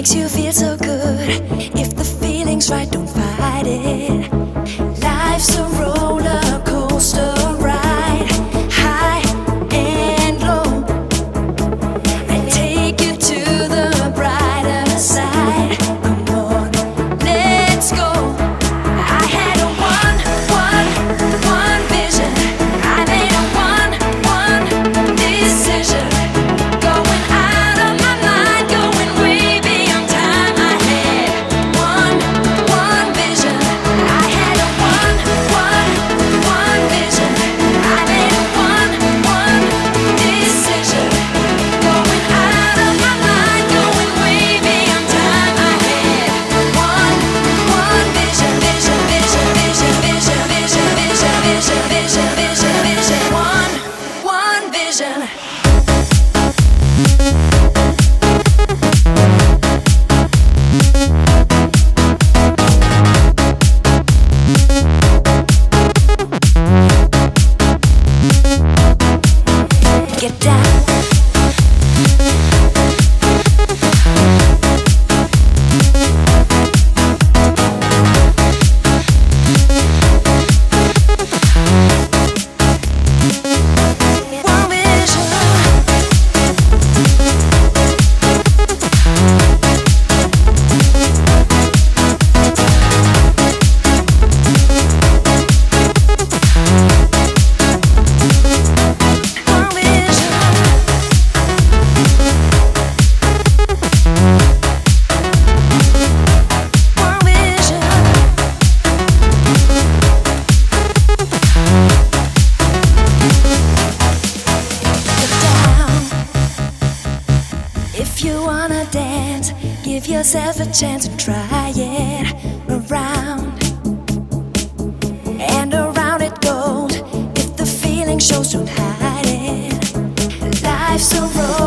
you feel so good. If the feeling's right, don't fight it. Life's a roller coaster ride, high and low. I take you to the brighter side. Come on, let's go. I had a one vision. I made a one decision. Going out of my mind, going way beyond time. I had one vision. I had a one vision. I made a one decision. Going out of my mind, going way beyond time. I had one vision, vision, vision, vision, vision, vision, vision, vision, vision, vision, vision, one vision. Get down. One vision. One vision. One vision. Get down. If you wanna dance, give yourself a chance to try it. Around and around it goes. If the feeling shows, don't hide it. Life's a road.